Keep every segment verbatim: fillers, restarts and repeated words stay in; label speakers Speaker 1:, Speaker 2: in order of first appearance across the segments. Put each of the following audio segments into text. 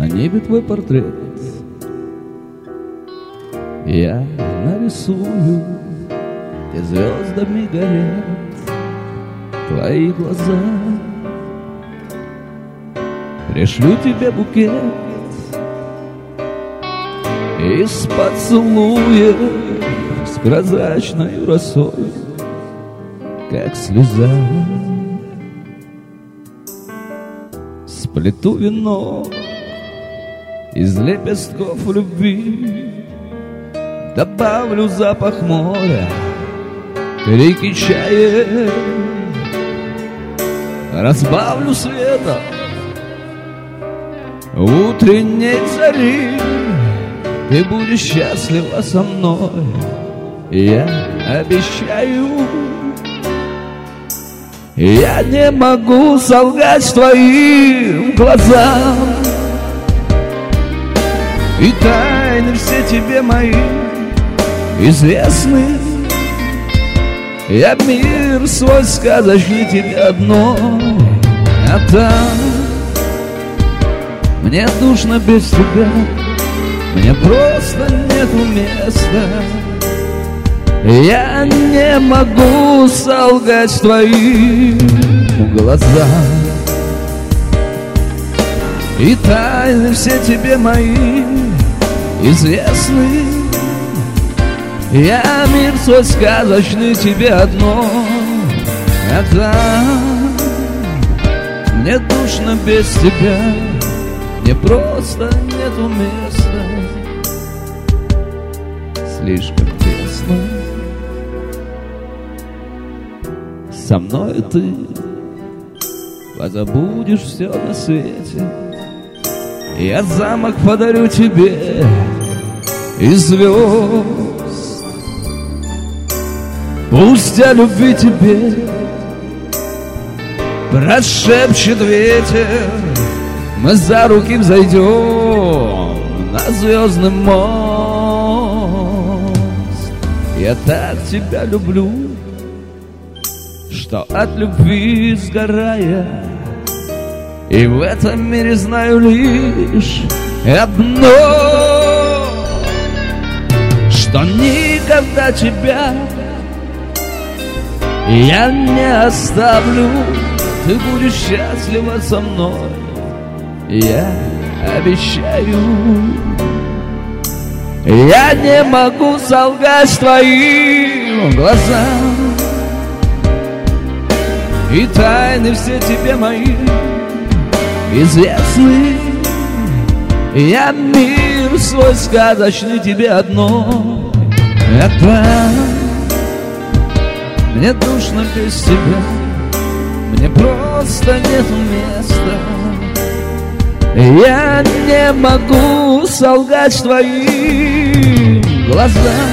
Speaker 1: на небе твой портрет я нарисую, где звездами горят твои глаза. Пришлю тебе букет из поцелуя с прозрачной росой, как слеза. Сплету вино из лепестков любви, добавлю запах моря, реки, чая, разбавлю светом утренней зари. Ты будешь счастлива со мной, я обещаю. Я не могу солгать твоим глазам, и тайны все тебе мои известны. Я мир свой сказочный тебе одной отдам. Мне душно без тебя, мне просто нету места. Я не могу солгать твоим глазам, и тайны все тебе мои известны. Я мир свой сказочный тебе одно отдам. Мне душно без тебя, мне просто нету места. Слишком тесно. Со мной ты позабудешь все на свете. Я замок подарю тебе из звезд. Пусть о любви тебе прошепчет ветер. Мы за руки взойдем на звездный мост. Я так тебя люблю, что от любви сгорая, и в этом мире знаю лишь одно, что никогда тебя я не оставлю. Ты будешь счастлива со мной, я обещаю. Я не могу солгать твоим глазам, и тайны все тебе мои известны. Я мир свой сказочный тебе одно отдам. Мне душно без тебя, мне просто нету места. Я не могу солгать твоим глазам,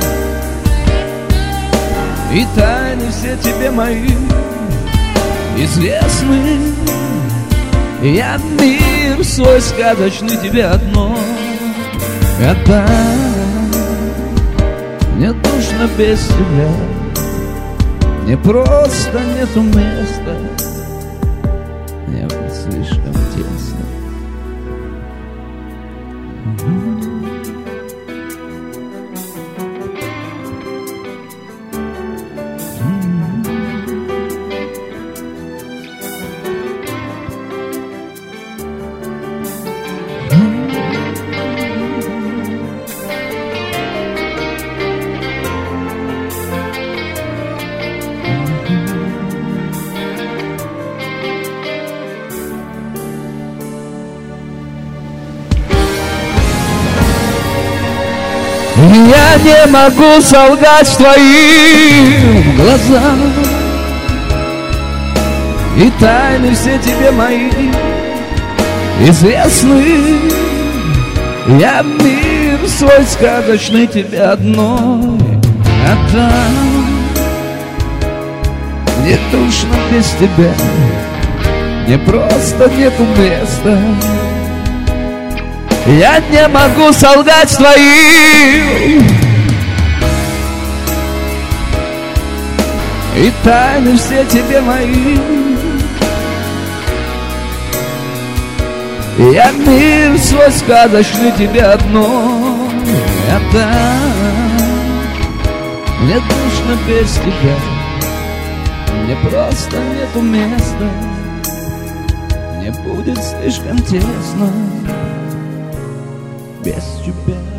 Speaker 1: и тайны все тебе мои известны. Я мир свой сказочный тебе одно отдам. Мне душно без тебя, мне просто нету места. Мне слишком тесно. Я не могу солгать твоим глазам, и тайны все тебе мои известны. Я мир свой сказочный тебе одной отдам. Мне душно без тебя, мне просто нету места. Я не могу солгать твоим, и тайны все тебе мои Я мир свой сказочный тебе одно отдам. Мне душно без тебя, мне просто нету места, мне будет слишком тесно без тебя.